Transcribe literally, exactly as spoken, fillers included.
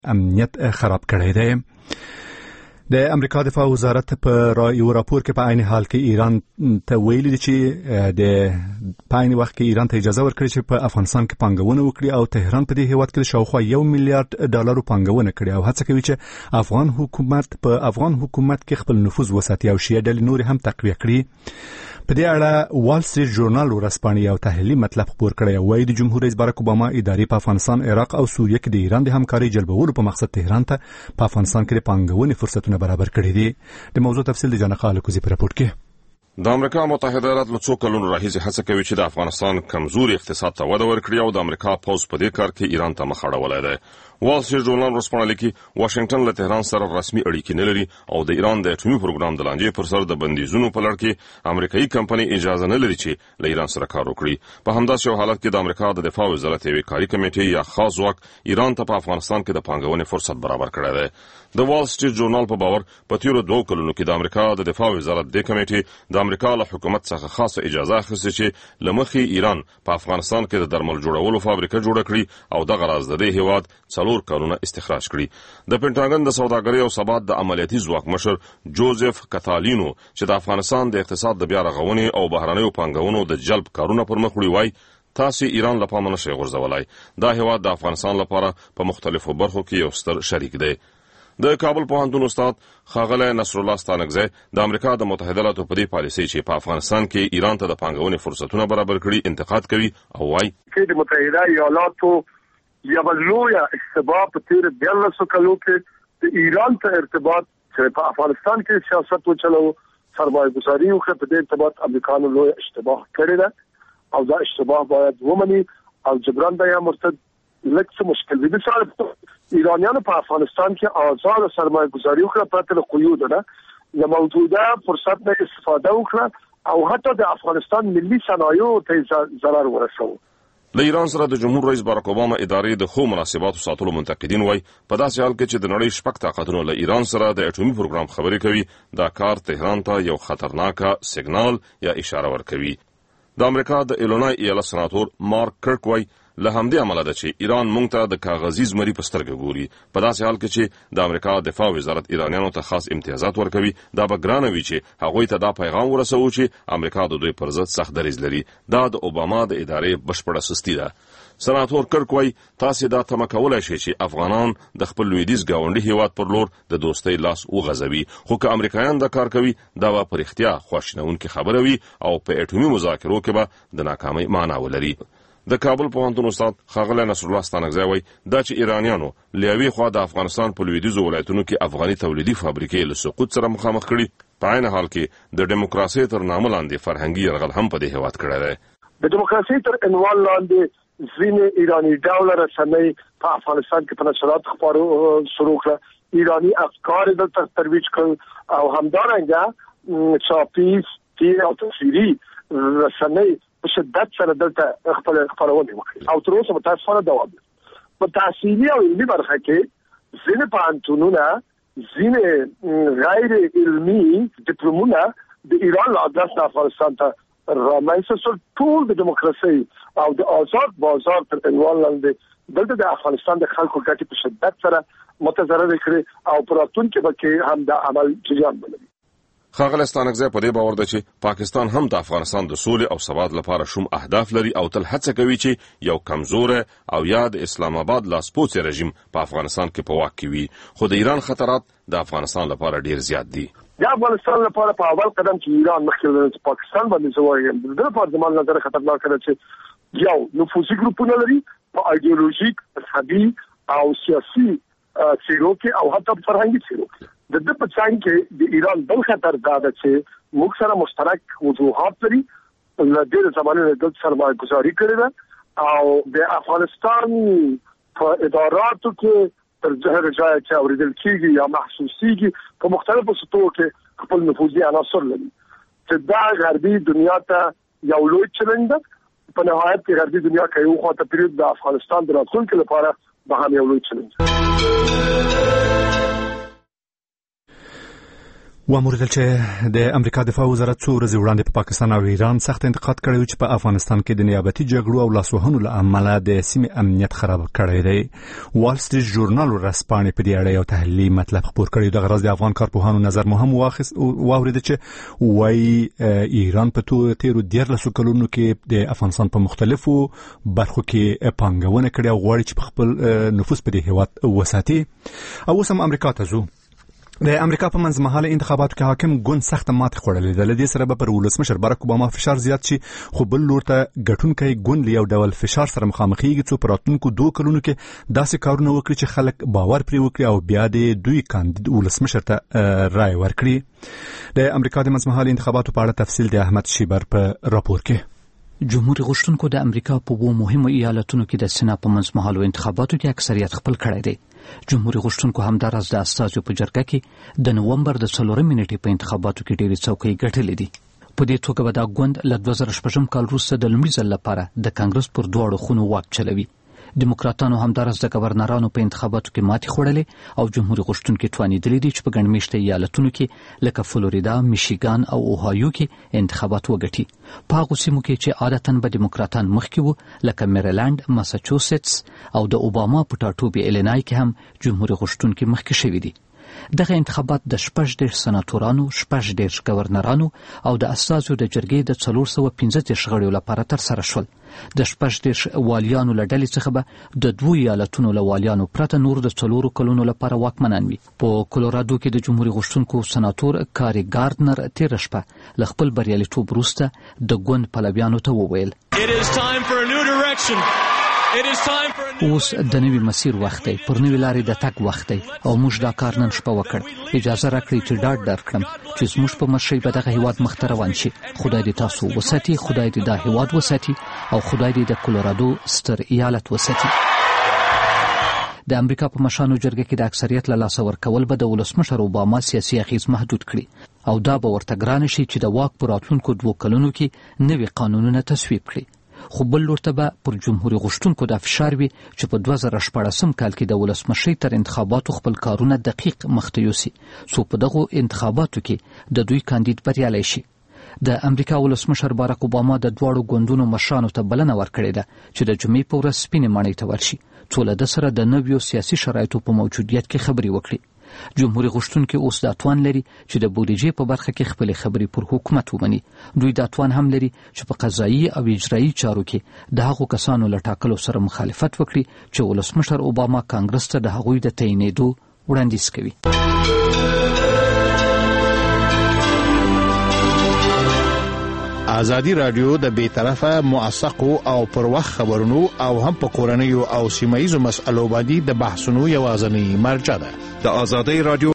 امنیت خراب کړی دی. د امریکا دفاع وزارت په یو راپور کې په عین حال کې ایران ته ویلي دي چې د پاین وخت کې ایران ته اجازه ورکړي چې په افغانستان کې پانګونه وکړي او تهران په دې هیواد کې شاوخوا یو میلیارډ ډالر پانګونه کړي او هڅه کوي چې افغان حکومت په افغان حکومت کې خپل نفوذ وساتي او شیعه ډلې نور هم تقویه کړي. په دې اړه وال سټریټ ژورنال ورسپانې یو تحلیلي مطلب خپور کړی او وايي د جمهور رئیس باراک اوباما ادارې په افغانستان، عراق او سوریه کې د ایران د همکارۍ جلبولو په مقصد تهران ته په افغانستان کې د پانګونې فرصتونه برابر کړي دي. د موضوع تفصیل د جنقه الکوزي په راپور کې. د امریکا متحده ایالات له څو کلونو راهیسې هڅه کوي چې د افغانستان کمزوري اقتصاد ته وده ورکړي او د امریکا پوز په دې کار کې ایران ته مخ اړولی دی. وال سټریټ ژورنال ورسپانه لیکي واشنگټن له تهران سره رسمي اړیکې نه لري او د ایران د اټومي پروګرام د لانجې پر سر د بندیزونو په لړ کې امریکایي کمپنۍ اجازه نه لري چې له ایران سره کار وکړي. په همداسې یو حالت کې د امریکا د دفاع وزارت یوې کاري کمیټې یا خاص ځواک ایران ته په افغانستان کې د پانګونې فرصت برابر کړی دی. د وال سټریټ ژورنال په باور په تیرو دوه کلونو کې د امریکا د دفاع وزارت د کمیټې د امریکا له حکومت څخه خاصه اجازه اخیستې چې له مخې ایران په افغانستان کې د درمل جوړولو فابریکه جوړه کړي او دغه راز د دې هیواد څلور کارونه استخراج کړي. د پینټاګن د سوداګرۍ او ثبات د عملیاتي ځواک مشر جوزف کاتالینو چې د افغانستان د اقتصاد د بیا رغونې او بهرنیو پانګونو د جلب کارونه پر مخ وړي وای تاسو ایران له پامه نشئ غورځولای. دا هیواد د افغانستان لپاره په مختلفو برخو کې یو ستر شریک دی. د کابل پوهنتون استاد ښاغلی نصرالله ستانکزی د امریکا د متحده ایالاتو په دې پالیسۍ چې په افغانستان کې ایران ته د پانګونې فرصتونه برابر کړي انتقاد کوي او وایي چې د متحده ایالاتو یوه لویه اشتباه په تېرو دیارلسو کلو کې د ایران ته ارتباط چې په افغانستان کې سیاست وچلو سرمایه ګذاري وکړه، په دې ارتباط امریکانو لویه اشتباه کړې ده او دا اشتباه باید ومني او جبران به یې مرتد لږ څه مشکل دي. بسیار ایرانیانو په افغانستان کې آزاد سرمایه ګذاري وکړه پرته له قیودو نه، له موجوده فرصت نه استفاده وکړه او حتی د افغانستان ملي صنایعو ته ضرر ورسوه. له ایران سره د جمهور رئیس باراک اوباما ادارې د ښو مناسباتو ساتلو منتقدین وایي په داسې حال کې چې د نړۍ شپږ طاقتونو له ایران سره د اټومي پروګرام خبرې کوي، دا کار تهران ته یو خطرناکه سیګنال یا اشاره ورکوي. د امریکا د ایلونای ایالت سناتور مارک کرک وایي له همدې عمله ده چې ایران موږ ته د کاغذي زمري په سترګه ګوري. په داسې حال کې چې د امریکا دفاع وزارت ایرانیانو ته خاص امتیازات ورکوي، دا به ګرانه وي چې هغوی ته دا پیغام ورسوو چې امریکا د دوی پر ضد سخت دریځ لري. دا د اوباما د ادارې بشپړه سستي ده. سناتور کرک وایي تاسې دا تمه کولی شئ چې افغانان د خپل لویدیځ ګاونډي هیواد پر لور د دوستۍ لاس وغځوي، خو که امریکایان دا کار کوي دا به په رښتیا خواشینونکې خبره وي او په اټومي مذاکرو کې به د ناکامۍ معنا ولري. د کابل پوهنتون استاد ښاغلی نصرالله ستانکزی وایي دا چې ایرانیانو له یوې خوا د افغانستان په لویدیځو ولایتونو کې افغاني تولیدي فابریکې له سقوط سره مخامخ کړي، په عین حال کې د ډیموکراسۍ تر نامه لاندې فرهنګي یرغل هم په دې هیواد کړی دی. د ډیموکراسۍ تر عنوان لاندې ځینې ایراني ډوله رسنۍ په افغانستان کې په نشرات خپرو شروع کړه، ایراني افکار دلته ترویج کړل او همدارنګه چاپیز او تصویري رسنۍ په شدت سره دلته خپل خپرونې وکړي او تر اوسه متاسفانه دوام لري. په تحصیلي او علمي برخه کې ځینې پوهنتونونه، ځینې غیر علمي ډیپلومونه د ایران له ادرس نه افغانستان ته رامنځته شول. ټول د ډیموکراسۍ او د آزاد بازار تر عنوان لاندې دلته د افغانستان د خلکو ګټې په شدت سره متضرر کړي او په راتلونکي به کې هم د عمل جریان ولري. ښاغلی ستانکزی په دې باور ده چې پاکستان هم د افغانستان د سولې او ثبات لپاره شوم اهداف لري او تل هڅه کوي چې یو کمزوره او یا د اسلام آباد لاسپوڅی رژیم په افغانستان کې په واک کې وي، خو د ایران خطرات د افغانستان لپاره ډیر زیات دي. د افغانستان لپاره په اول قدم کې ایران مخکې پاکستان باندې زوایم د لپاره د مال نظر خطرناک ده چې یو نفوذي ګروپونه لري په ایدئولوژیک، مذهبي او سیاسي څیرو کې او حتی فرهنګي څیرو کې. د دې په څنګ کې د ایران بل خطر دا ده چې موږ سره مشترک وجوهات لري، له ډېر زمانه نه د سرمایه ګذاري کړې ده او د افغانستان په اداراتو کې تر ظاهر ځای چې اوریدل کېږي یا محسوسيږي په مختلفو سطحو کې خپل نفوذي عناصر لري چې دا غربي دنیا ته یو لوی چیلنج ده. په نهایت کې غربي دنیا کې یو خاطر پیریود د افغانستان د راتلونکي لپاره به هم یو لوی چیلنج. واموردل چې د امریکا دفاع وزارت څو ورځې وړاندې په پاکستان او ایران سخت انتقاد کړی و چې په افغانستان کې د نیابتي جګړو او لاسوهنو له امله د سیمې امنیت خراب کړی دی. وال سټریټ ژورنال ورځپاڼې په دې اړه یو تحلیلي مطلب خپور کړی. دغه ورځ د افغان کارپوهانو نظر مو هم واخیست واورید چې وایي ایران په تیرو دیارلسو کلونو کې د افغانستان په مختلفو برخو کې پانګونه کړې او غواړي چې په خپل نفوذ په دې هېواد وساتي. او اوس هم امریکا ته ځو. د امریکا په منځمهاله انتخاباتو کې حاکم ګوند سخت ماتې خوړلې ده. له دې سره به پر ولسمشر باراک اوباما فشار زیات شي، خو بل لور ته ګټونکی ګوند له یو ډول فشار سره مخامخېږي څو په راتلونکو دوه کلونو کې داسې کارونه وکړي چې خلک باور پرې وکړي او بیا د دوی کاندید ولسمشر ته رای ورکړي. د امریکا د منځمهاله انتخاباتو په اړه تفصیل د احمد شیبر په راپور کې. جمهوریت غوښتونکو د امریکا په وو مهمو ایالتونو کې د سنا په منځمهالو انتخاباتو کې اکثریت خپل کړی دی. جمهوریت غوښتونکو همدارس د استازو په جرګه کې د نومبر د څلورمې نیټې په انتخاباتو کې ډېرې څوکۍ ګټلې دي. په دې توګه به دا ګوند له دوه زره شپږم کال وروسته د لومړي ځل لپاره د کانګرس پر دواړو خونو واک چلوي. دیموکراتانو همدارس د گورنرانو په انتخاباتو کې ماتې خوړلې او جمهوریت غوښتونکي توانېدلي دي چې په ګڼ مېشته ایالتونو کې لکه فلوریدا، میشیګان او اوهایو کې انتخابات وګټي. په هغو سیمو کې چې عادتاً به دیموکراتان مخکې وو لکه میریلند، ماساچوسټس او د اوباما په ټاټوبي ایلینای کې هم جمهوریت غوښتونکي مخکې شوي دي. دغه انتخابات د شپږ دېرش سناتورانو، شپږ دېرش گورنرانو او د استازو د جرګې د څلور سوه پنځه دېرش غړیو لپاره ترسره شول. د شپږ دېرش والیانو له ډلې څخه به د دوو ایالتونو له والیانو پرته نور د څلورو کلونو لپاره واکمنان وي. په کولورادو کې د جمهوریت غوښتونکو سناتور کاري ګاردنر تېره شپه له خپل بریالیتوب وروسته د ګوند پلویانو ته وویل اوس د نوي مسیر وخت دی، پر نوي لارې د تګ وخت دی او موږ دا کار نن شپه وکړ. اجازه راکړئ چې ډاډ درکړم چې زموږ په مشرۍ به دغه هیواد مخته روان شي. خدای دې تاسو وساتي، خدای دې دا هیواد وساتي او خدای دې د کولورادو ستر ایالت وساتي. د امریکا په مشرانو جرګه کې د اکثریت له لاسه ورکول به د ولسمشر اوباما سیاسي اغیز محدود کړي او دا به ورته ګرانه شي چې د واک په راتلونکو دوو کلونو کې نوي قانونونه تصویب کړي. خو بل لور ته به پر جمهوریت غوښتونکو دا فشار وي چې په دوه زره شپاړسم کال کې د ولسمشرۍ تر انتخاباتو خپل کارونه دقیق مخته یوسي څو په دغو انتخاباتو کې د دوی کاندید بریالی شي. د امریکا ولسمشر باراک اوباما د دواړو ګوندونو مشرانو ته بلنه ورکړې ده چې د جمعې په ورځ سپینې ماڼۍ ته ورشي څو له ده سره د نویو سیاسي شرایطو په موجودیت کې خبرې وکړي. جمهوریت غوښتونکي اوس دا توان لري چې د بودیجې په برخه کې خپلې خبرې پر حکومت ومني. دوی دا توان هم لري چې په قضایي او اجرایي چارو کې د هغو کسانو له ټاکلو سره مخالفت وکړي چې ولسمشر اوباما کانګرس ته د هغوی د تعینېدو وړاندیز کوي. ازادي رادیو د بیطرفه موثقو او پر وخت خبرونو او هم په کورنیو او سیمایي مسایلو باندې د بحثونو یوازینی مرجع ده. د ازادي رادیو